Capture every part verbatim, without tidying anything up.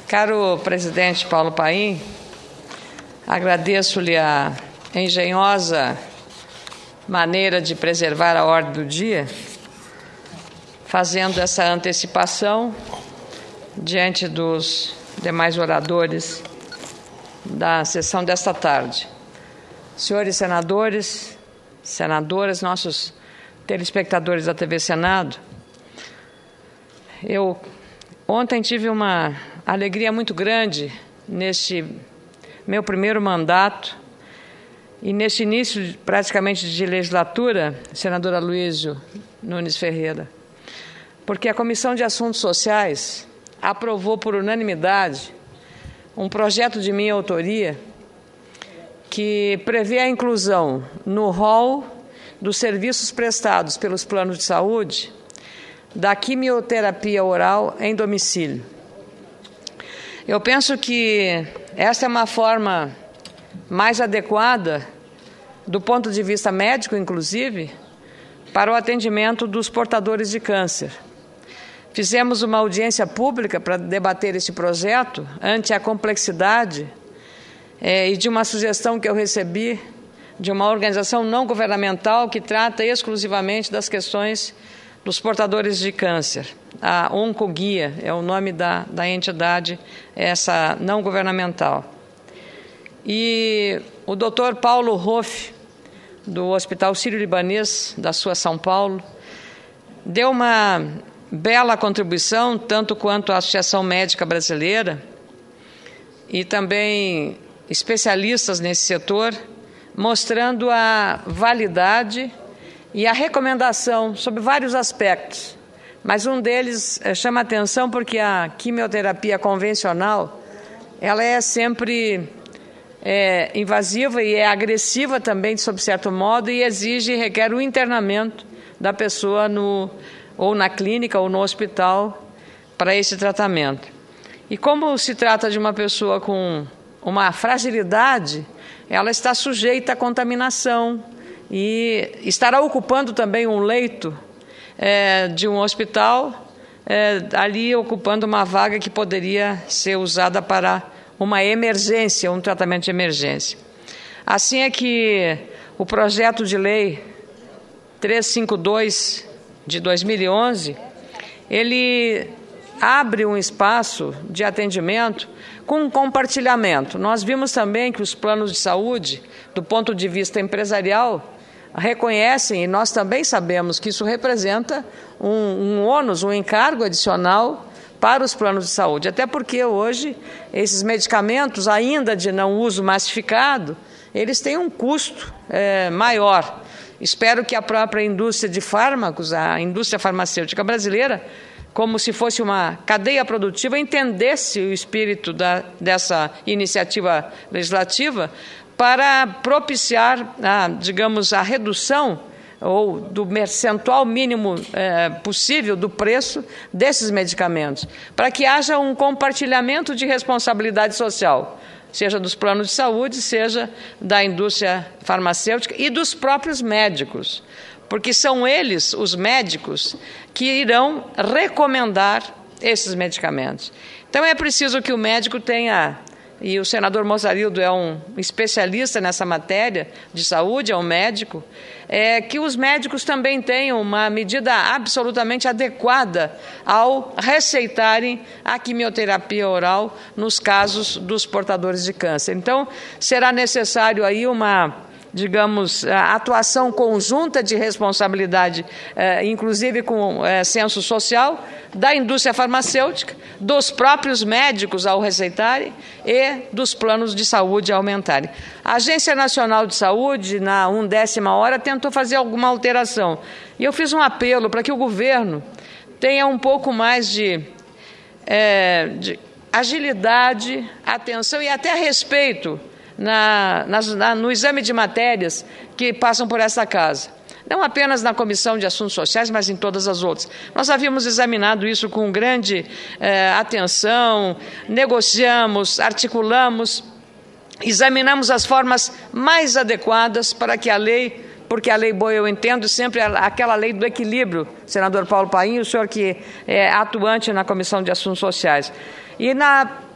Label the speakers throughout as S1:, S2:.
S1: Caro presidente Paulo Paim, agradeço-lhe a engenhosa maneira de preservar a ordem do dia, fazendo essa antecipação diante dos demais oradores da sessão desta tarde. Senhores senadores, senadoras, nossos telespectadores da T V Senado, eu ontem tive uma alegria muito grande neste meu primeiro mandato e neste início praticamente de legislatura, senadora Luísio Nunes Ferreira, porque a Comissão de Assuntos Sociais aprovou por unanimidade um projeto de minha autoria que prevê a inclusão no rol dos serviços prestados pelos planos de saúde da quimioterapia oral em domicílio. Eu penso que esta é uma forma mais adequada, do ponto de vista médico, inclusive, para o atendimento dos portadores de câncer. Fizemos uma audiência pública para debater esse projeto ante a complexidade é, e de uma sugestão que eu recebi de uma organização não governamental que trata exclusivamente das questões dos portadores de câncer. A Oncoguia é o nome da, da entidade, essa não governamental. E o doutor Paulo Hoff, do Hospital Sírio-Libanês, da sua São Paulo, deu uma bela contribuição, tanto quanto a Associação Médica Brasileira e também especialistas nesse setor, mostrando a validade e a recomendação sobre vários aspectos. Mas um deles é, chama atenção porque a quimioterapia convencional ela é sempre é, invasiva e é agressiva também, sob certo modo, e exige e requer o internamento da pessoa no, ou na clínica ou no hospital para esse tratamento. E como se trata de uma pessoa com uma fragilidade, ela está sujeita à contaminação e estará ocupando também um leito é, de um hospital, é, ali ocupando uma vaga que poderia ser usada para uma emergência, um tratamento de emergência. Assim é que o projeto de lei trezentos e cinquenta e dois de dois mil e onze, ele abre um espaço de atendimento com um compartilhamento. Nós vimos também que os planos de saúde, do ponto de vista empresarial, reconhecem, e nós também sabemos que isso representa um, um ônus, um encargo adicional para os planos de saúde. Até porque hoje esses medicamentos, ainda de não uso massificado, eles têm um custo é, maior. Espero que a própria indústria de fármacos, a indústria farmacêutica brasileira, como se fosse uma cadeia produtiva, entendesse o espírito da, dessa iniciativa legislativa para propiciar, a, digamos, a redução ou do percentual mínimo é, possível do preço desses medicamentos, para que haja um compartilhamento de responsabilidade social, seja dos planos de saúde, seja da indústria farmacêutica e dos próprios médicos, porque são eles, os médicos, que irão recomendar esses medicamentos. Então é preciso que o médico tenha, e o senador Mossarildo é um especialista nessa matéria de saúde, é um médico, é, que os médicos também tenham uma medida absolutamente adequada ao receitarem a quimioterapia oral nos casos dos portadores de câncer. Então, será necessário aí uma, digamos, a atuação conjunta de responsabilidade, eh, inclusive com eh, senso social, da indústria farmacêutica, dos próprios médicos ao receitarem e dos planos de saúde aumentarem. A Agência Nacional de Saúde, na undécima hora, tentou fazer alguma alteração. E eu fiz um apelo para que o governo tenha um pouco mais de, eh, de agilidade, atenção e até respeito Na, na, no exame de matérias que passam por essa casa. Não apenas na Comissão de Assuntos Sociais, mas em todas as outras. Nós havíamos examinado isso com grande eh, atenção, negociamos, articulamos, examinamos as formas mais adequadas para que a lei, porque a lei boa eu entendo sempre aquela lei do equilíbrio, senador Paulo Paim, o senhor que é atuante na Comissão de Assuntos Sociais. E na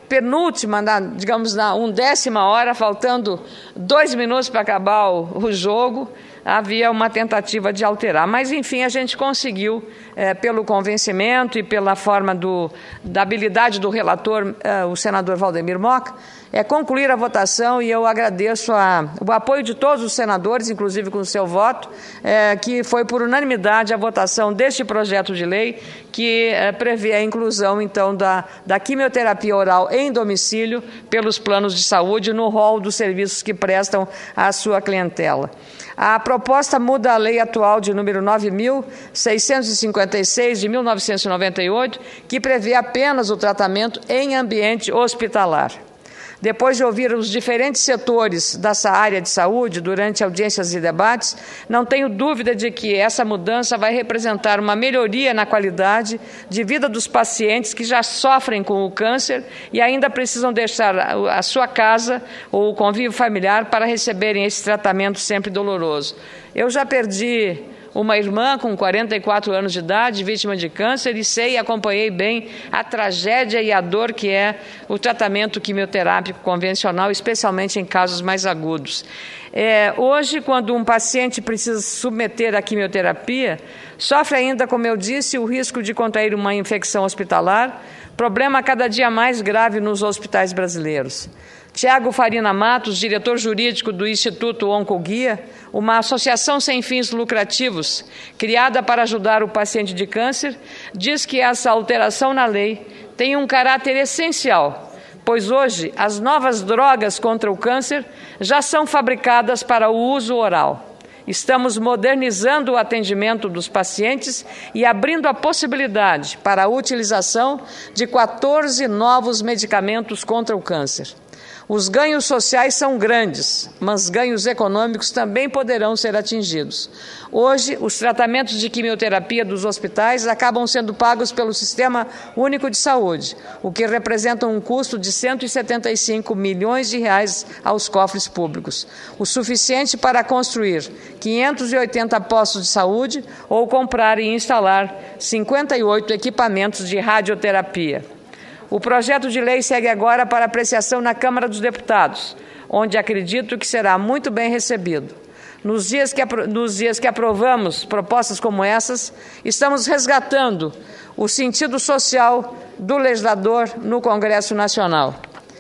S1: penúltima, na, digamos, na undécima hora, faltando dois minutos para acabar o, o jogo, havia uma tentativa de alterar. Mas, enfim, a gente conseguiu, é, pelo convencimento e pela forma do, da habilidade do relator, é, o senador Valdemir Moca, é, concluir a votação, e eu agradeço a, o apoio de todos os senadores, inclusive com o seu voto, é, que foi por unanimidade a votação deste projeto de lei, que é, prevê a inclusão, então, da, da quimioterapia oral em domicílio pelos planos de saúde no rol dos serviços que prestam à sua clientela. A proposta muda a lei atual de número nove mil seiscentos e cinquenta e seis, de mil novecentos e noventa e oito, que prevê apenas o tratamento em ambiente hospitalar. Depois de ouvir os diferentes setores dessa área de saúde durante audiências e debates, não tenho dúvida de que essa mudança vai representar uma melhoria na qualidade de vida dos pacientes que já sofrem com o câncer e ainda precisam deixar a sua casa ou o convívio familiar para receberem esse tratamento sempre doloroso. Eu já perdi uma irmã com quarenta e quatro anos de idade, vítima de câncer, e sei e acompanhei bem a tragédia e a dor que é o tratamento quimioterápico convencional, especialmente em casos mais agudos. É, hoje, quando um paciente precisa se submeter à quimioterapia, sofre ainda, como eu disse, o risco de contrair uma infecção hospitalar, problema cada dia mais grave nos hospitais brasileiros. Tiago Farina Matos, diretor jurídico do Instituto Oncoguia, uma associação sem fins lucrativos criada para ajudar o paciente de câncer, diz que essa alteração na lei tem um caráter essencial, pois hoje as novas drogas contra o câncer já são fabricadas para o uso oral. Estamos modernizando o atendimento dos pacientes e abrindo a possibilidade para a utilização de quatorze novos medicamentos contra o câncer. Os ganhos sociais são grandes, mas ganhos econômicos também poderão ser atingidos. Hoje, os tratamentos de quimioterapia dos hospitais acabam sendo pagos pelo Sistema Único de Saúde, o que representa um custo de cento e setenta e cinco milhões de reais aos cofres públicos, o suficiente para construir quinhentos e oitenta postos de saúde ou comprar e instalar cinquenta e oito equipamentos de radioterapia. O projeto de lei segue agora para apreciação na Câmara dos Deputados, onde acredito que será muito bem recebido. Nos dias que, nos dias que aprovamos propostas como essas, estamos resgatando o sentido social do legislador no Congresso Nacional.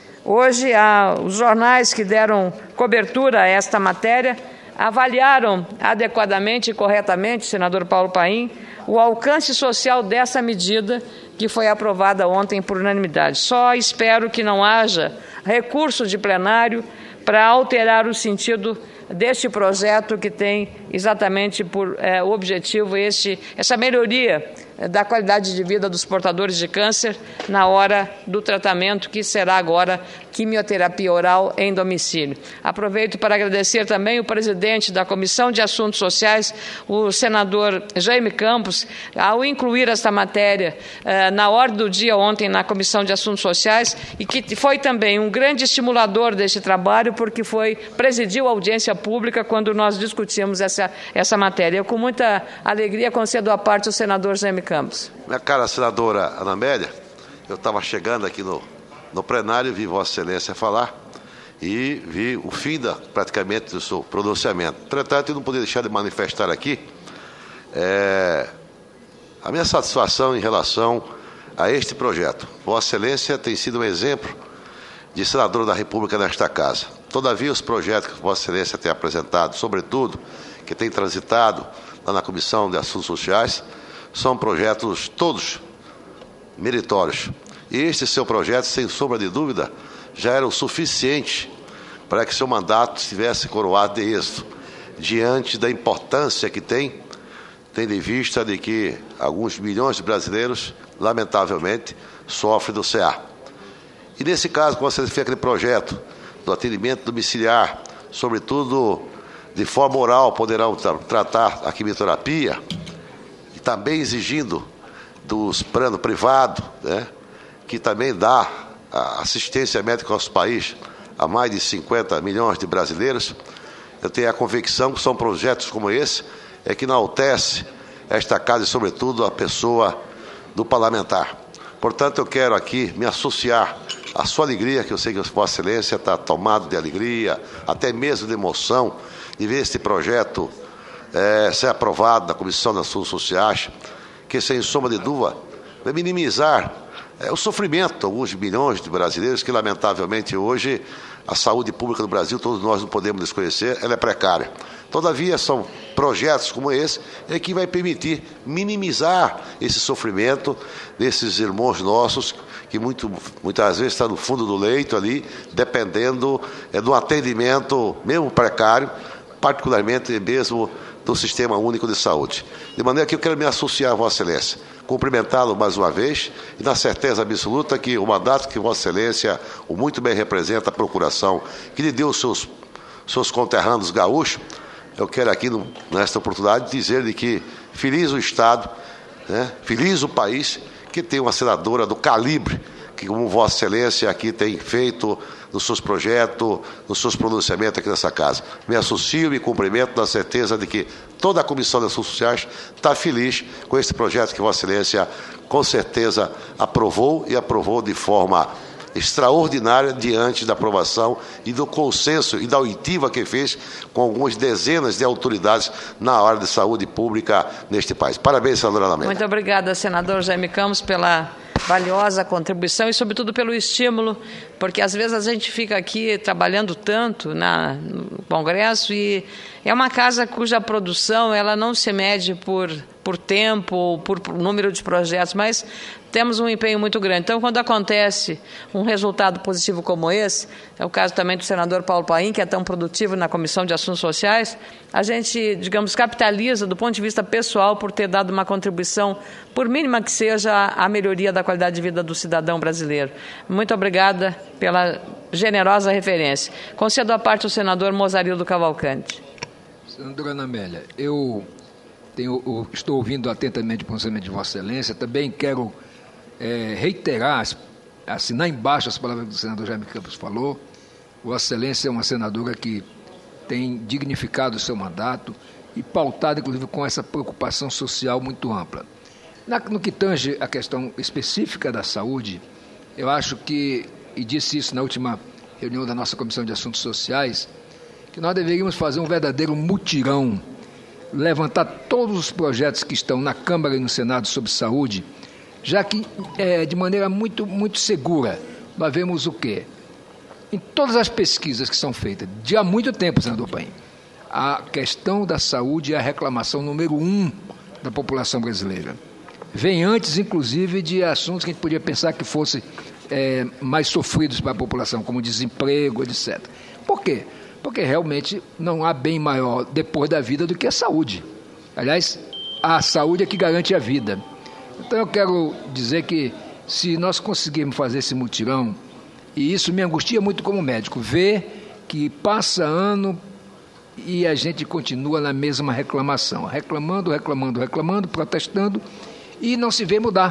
S1: Hoje, há, os jornais que deram cobertura a esta matéria avaliaram adequadamente e corretamente, senador Paulo Paim, o alcance social dessa medida que foi aprovada ontem por unanimidade. Só espero que não haja recurso de plenário para alterar o sentido deste projeto que tem exatamente por é, objetivo este, essa melhoria da qualidade de vida dos portadores de câncer na hora do tratamento, que será agora quimioterapia oral em domicílio. Aproveito para agradecer também o presidente da Comissão de Assuntos Sociais, o senador Jaime Campos, ao incluir esta matéria eh, na ordem do dia ontem na Comissão de Assuntos Sociais, e que foi também um grande estimulador deste trabalho, porque foi presidiu a audiência pública quando nós discutimos essa, essa matéria. Eu, com muita alegria, concedo a parte ao senador Jaime Campos.
S2: Minha cara senadora Ana Amélia, eu estava chegando aqui no, no plenário, vi Vossa Excelência falar e vi o fim da, praticamente do seu pronunciamento. Entretanto, eu não podia deixar de manifestar aqui é, a minha satisfação em relação a este projeto. Vossa Excelência tem sido um exemplo de senador da República nesta casa. Todavia, os projetos que Vossa Excelência tem apresentado, sobretudo, que tem transitado lá na Comissão de Assuntos Sociais, são projetos todos meritórios. E este seu projeto, sem sombra de dúvida, já era o suficiente para que seu mandato estivesse coroado de êxito, diante da importância que tem, tendo em vista de que alguns milhões de brasileiros, lamentavelmente, sofrem do C A. E nesse caso, quando você fez aquele projeto do atendimento domiciliar, sobretudo de forma oral, poderão tra tratar a quimioterapia, e também exigindo dos planos privados, né, que também dá assistência médica ao nosso país a mais de cinquenta milhões de brasileiros. Eu tenho a convicção que são projetos como esse é que enaltece esta casa e, sobretudo, a pessoa do parlamentar. Portanto, eu quero aqui me associar a sua alegria, que eu sei que Vossa Excelência está tomado de alegria, até mesmo de emoção, de ver este projeto é, ser aprovado na Comissão de Assuntos Sociais, que, sem sombra de dúvida, vai minimizar é, o sofrimento de alguns milhões de brasileiros que, lamentavelmente, hoje, a saúde pública do Brasil, todos nós não podemos desconhecer, ela é precária. Todavia, são projetos como esse é que vai permitir minimizar esse sofrimento desses irmãos nossos que muito, muitas vezes estão no fundo do leito ali, dependendo é, do atendimento, mesmo precário, particularmente mesmo do Sistema Único de Saúde. De maneira que eu quero me associar a Vossa Excelência, cumprimentá-lo mais uma vez e na certeza absoluta que o mandato que Vossa Excelência o muito bem representa, a procuração que lhe deu os seus, seus conterrâneos gaúchos, eu quero aqui, nesta oportunidade, dizer-lhe que feliz o Estado, né, feliz o país, que tem uma senadora do calibre, que como Vossa Excelência aqui tem feito nos seus projetos, nos seus pronunciamentos aqui nessa casa. Me associo e me cumprimento na certeza de que toda a Comissão de Assuntos Sociais está feliz com esse projeto que Vossa Excelência, com certeza, aprovou e aprovou de forma extraordinária diante da aprovação e do consenso e da oitiva que fez com algumas dezenas de autoridades na área de saúde pública neste país. Parabéns, senadora Ana Amélia.
S1: Muito obrigada, senador Jaime Campos, pela valiosa contribuição e, sobretudo, pelo estímulo, porque às vezes a gente fica aqui trabalhando tanto na, no Congresso e é uma casa cuja produção ela não se mede por, por tempo ou por, por número de projetos, mas temos um empenho muito grande. Então, quando acontece um resultado positivo como esse, é o caso também do senador Paulo Paim, que é tão produtivo na Comissão de Assuntos Sociais, a gente, digamos, capitaliza do ponto de vista pessoal por ter dado uma contribuição, por mínima que seja, à melhoria da qualidade de vida do cidadão brasileiro. Muito obrigada pela generosa referência. Concedo a parte ao senador Mozarildo Cavalcante.
S3: Senadora Ana Amélia, eu, tenho, eu estou ouvindo atentamente o pronunciamento de Vossa Excelência, também quero é, reiterar, assinar embaixo as palavras que o senador Jaime Campos falou. Vossa Excelência é uma senadora que tem dignificado o seu mandato e pautado, inclusive, com essa preocupação social muito ampla. Na, no que tange a questão específica da saúde, eu acho que, e disse isso na última reunião da nossa Comissão de Assuntos Sociais, que nós deveríamos fazer um verdadeiro mutirão, levantar todos os projetos que estão na Câmara e no Senado sobre saúde, já que, é, de maneira muito, muito segura, nós vemos o quê? Em todas as pesquisas que são feitas, de há muito tempo, senador Paim, a questão da saúde é a reclamação número um da população brasileira. Vem antes, inclusive, de assuntos que a gente podia pensar que fossem é, mais sofridos para a população, como desemprego, etcétera. Por quê? Porque realmente não há bem maior depois da vida do que a saúde. Aliás, a saúde é que garante a vida. Então eu quero dizer que se nós conseguirmos fazer esse mutirão, e isso me angustia muito como médico, ver que passa ano e a gente continua na mesma reclamação, reclamando, reclamando, reclamando, protestando, e não se vê mudar.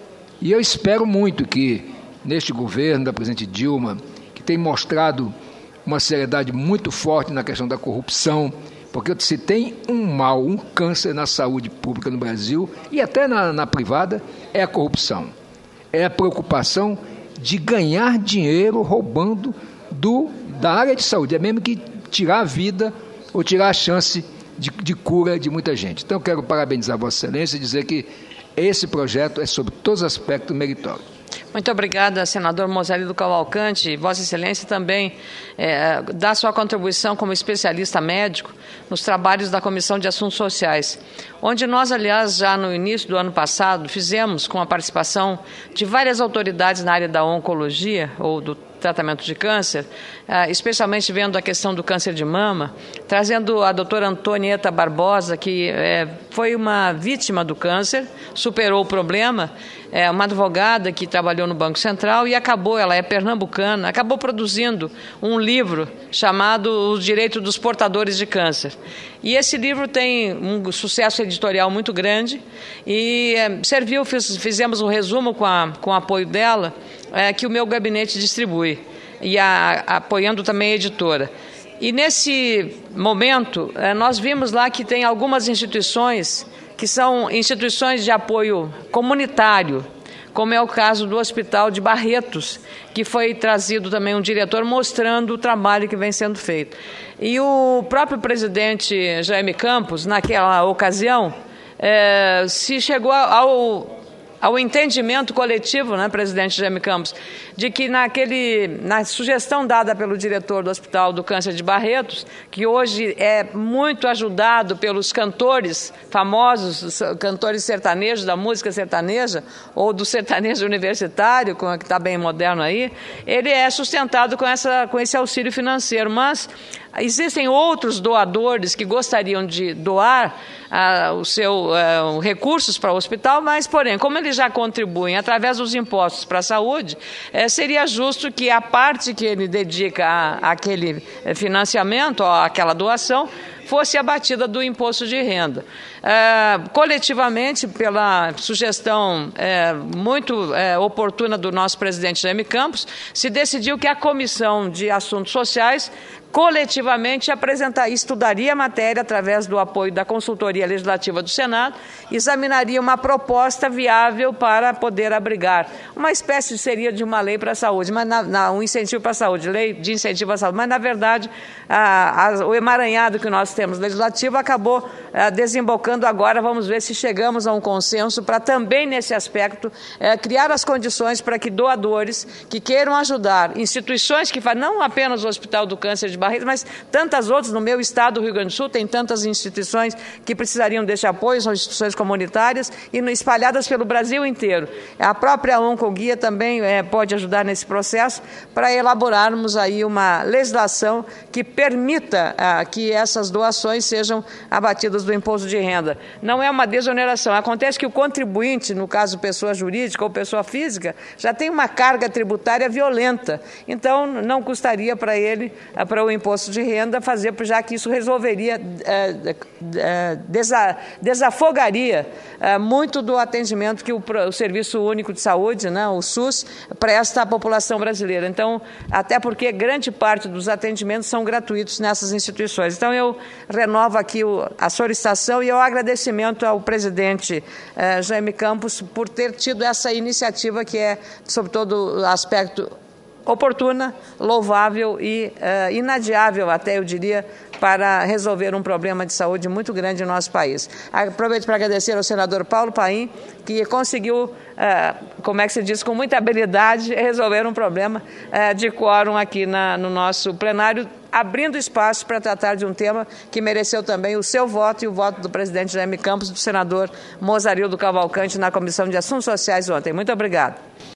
S3: E eu espero muito que neste governo da presidente Dilma, que tem mostrado uma seriedade muito forte na questão da corrupção, porque se tem um mal, um câncer na saúde pública no Brasil e até na, na privada, é a corrupção. É a preocupação de ganhar dinheiro roubando do, da área de saúde. É mesmo que tirar a vida ou tirar a chance de, de cura de muita gente. Então, eu quero parabenizar Vossa Excelência e dizer que esse projeto é sobre todos os aspectos meritórios.
S1: Muito obrigada, senador Mozarildo Cavalcante. Vossa Excelência também é, dá sua contribuição como especialista médico nos trabalhos da Comissão de Assuntos Sociais, onde nós, aliás, já no início do ano passado, fizemos com a participação de várias autoridades na área da oncologia ou do tratamento de câncer, especialmente vendo a questão do câncer de mama, trazendo a doutora Antonieta Barbosa, que é, foi uma vítima do câncer, superou o problema, é uma advogada que trabalhou no Banco Central e acabou, ela é pernambucana, acabou produzindo um livro chamado Os Direitos dos Portadores de Câncer. E esse livro tem um sucesso editorial muito grande e é, serviu, fiz, fizemos um resumo com, a, com o apoio dela, é, que o meu gabinete distribui, e a, apoiando também a editora. E nesse momento, é, nós vimos lá que tem algumas instituições que são instituições de apoio comunitário, como é o caso do Hospital de Barretos, que foi trazido também um diretor mostrando o trabalho que vem sendo feito. E o próprio presidente Jaime Campos, naquela ocasião, é, se chegou ao... ao entendimento coletivo, né, presidente Jaime Campos, de que naquele, na sugestão dada pelo diretor do Hospital do Câncer de Barretos, que hoje é muito ajudado pelos cantores famosos, cantores sertanejos, da música sertaneja, ou do sertanejo universitário, que está bem moderno aí, ele é sustentado com, essa, com esse auxílio financeiro, mas existem outros doadores que gostariam de doar ah, os seus ah, recursos para o hospital, mas, porém, como eles já contribuem através dos impostos para a saúde, eh, seria justo que a parte que ele dedica a, àquele financiamento, ó, àquela doação, fosse abatida do imposto de renda. É, coletivamente, pela sugestão é, muito é, oportuna do nosso presidente Jaime Campos, se decidiu que a Comissão de Assuntos Sociais coletivamente apresentar, estudaria a matéria através do apoio da Consultoria Legislativa do Senado, examinaria uma proposta viável para poder abrigar uma espécie de, seria de uma lei para a saúde, mas na, na, um incentivo para a saúde, lei de incentivo à saúde, mas na verdade a, a, o emaranhado que nós temos legislativo acabou a, desembocando agora, vamos ver se chegamos a um consenso para também nesse aspecto é, criar as condições para que doadores que queiram ajudar, instituições que fazem, não apenas o Hospital do Câncer de Barretos, mas tantas outras, no meu estado do Rio Grande do Sul, tem tantas instituições que precisariam desse apoio, são instituições comunitárias e espalhadas pelo Brasil inteiro. A própria Oncoguia também é, pode ajudar nesse processo para elaborarmos aí uma legislação que permita ah, que essas doações sejam abatidas do imposto de renda. Não é uma desoneração, acontece que o contribuinte, no caso pessoa jurídica ou pessoa física, já tem uma carga tributária violenta, então não custaria para ele, para o imposto de renda, fazer, já que isso resolveria, é, é, desa, desafogaria é, muito do atendimento que o, o Serviço Único de Saúde, né, o SUS, presta à população brasileira. Então, até porque grande parte dos atendimentos são gratuitos nessas instituições. Então, eu renovo aqui o, a solicitação e o agradecimento ao presidente eh, Jaime Campos por ter tido essa iniciativa que é, sobre todo aspecto, oportuna, louvável e uh, inadiável, até eu diria, para resolver um problema de saúde muito grande no nosso país. Aproveito para agradecer ao senador Paulo Paim, que conseguiu, uh, como é que se diz, com muita habilidade, resolver um problema uh, de quórum aqui na, no nosso plenário, abrindo espaço para tratar de um tema que mereceu também o seu voto e o voto do presidente Jaime Campos e do senador Mozarildo Cavalcante na Comissão de Assuntos Sociais ontem. Muito obrigado.